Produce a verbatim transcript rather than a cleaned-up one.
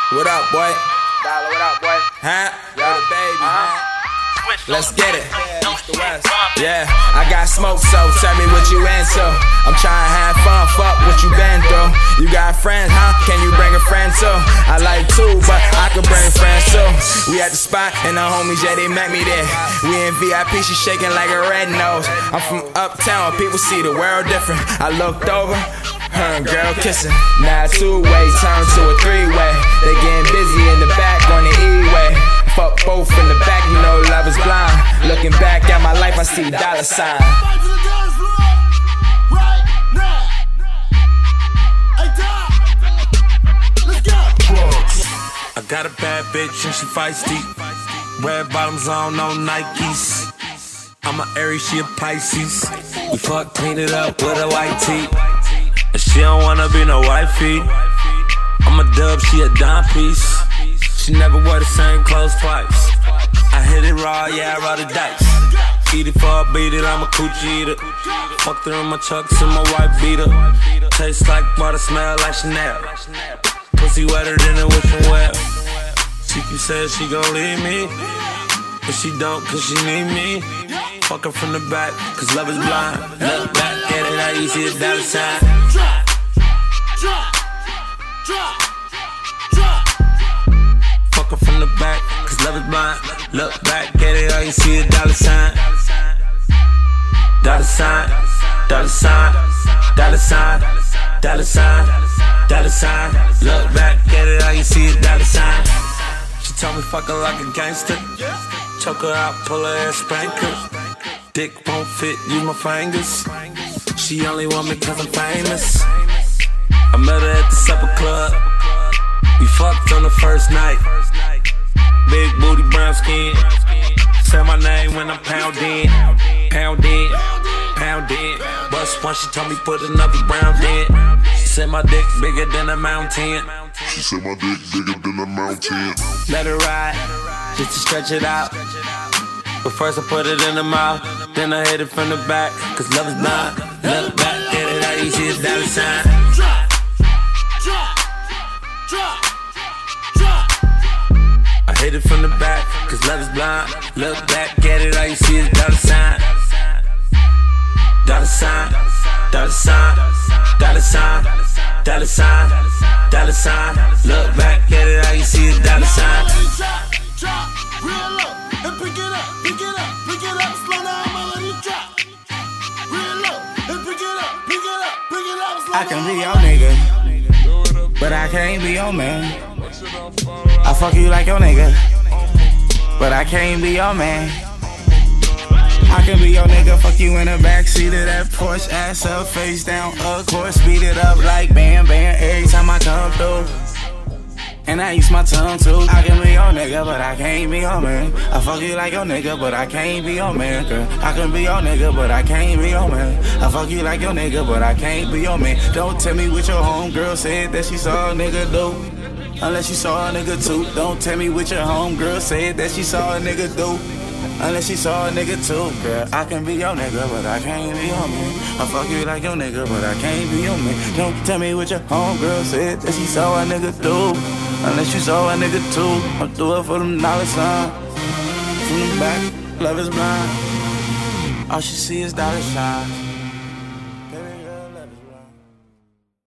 What up, boy? Dollar, what up, boy? Huh? Yo, the baby, uh-huh. huh? Let's get it. Yeah, I got smoke, so tell me what you into. I'm trying to have fun, fuck what you been through. You got friends, huh? Can you bring a friend too? I like two, but I could bring friends too. We at the spot, and the homies, yeah, they met me there. We in V I P, she shaking like a red nose. I'm from uptown, people see the world different. I looked over, her and girl kissing. Now two-way turned to a three-way. They getting busy in the back on the E-way. Fuck both in the back, you know love is blind. Looking back at my life, I see dollar sign. I got a bad bitch and she feisty. Red bottoms on, no Nikes. I'm a Aries, she a Pisces. We fuck, clean it up with a white tee. And she don't wanna be no wifey. I'm a dub, she a dime piece. She never wore the same clothes twice. I hit it raw, yeah, I roll the dice. Eat it for a beat it, I'm a coochie eater. Fucked her in my chucks and my white beater. Tastes like water, smell like Chanel. Pussy wetter than a wishing well. She keep saying she gon' leave me, but she don't cause she need me. Fuck her from the back, cause love is blind. Look back at it, how you see a dollar sign. Drop, drop, drop, drop. Fuck her from the back, cause love is blind. Look back at it, all you see a dollar sign. Dollar sign, dollar sign, dollar sign, dollar sign, dollar sign. Look back at it, all you see a dollar sign. She told me fuck her like a gangster. Choke her out, pull her ass, spank her. Dick won't fit, use my fingers. She only want me cause I'm famous. I met her at the supper club. We fucked on the first night. Big booty, brown skin. Say my name when I'm pounding. Pounding, pounding. Bust one, she told me put another round in. She said my dick bigger than a mountain. She said my dick bigger than a mountain. Let her ride, just to stretch it out. But first I put it in the mouth, then I hit it from the back, cause love is blind. Look back at it, how you see a dollar sign. Drop, drop, drop, drop. I hit it from the back, cause love is blind. Look back at it, all you see is dollar sign. Dollar sign, dollar sign, dollar sign, dollar sign, dollar sign. Look back at it, all you see is dollar sign. Drop, drop, real low, and pick it up, pick it up, pick it up, slow down, melody drop. Real low, and pick it up, pick it up, pick it up, slow down. I can be your nigga, but I can't be your man. I fuck you like your nigga, but I can't be your man. I can be your nigga, fuck you in the backseat of that Porsche, ass up, face down, of course, speed it up like bam, bam, every time I come through. And I use my tongue too. I can be your nigga, but I can't be your man. I fuck you like your nigga, but I can't be your man, girl. I can be your nigga, but I can't be your man. I fuck you like your nigga, but I can't be your man. Don't tell me what your homegirl said that she saw a nigga do, unless you saw a nigga too. Don't tell me what your homegirl said that she saw a nigga do, unless she saw a nigga too, girl. I can be your nigga, but I can't be your man. I fuck you like your nigga, but I can't be your man. Don't tell me what your homegirl said that she saw a nigga do, unless you saw a nigga too. I'm through it for them dollar signs. From the back, love is blind. All she see is dollar signs.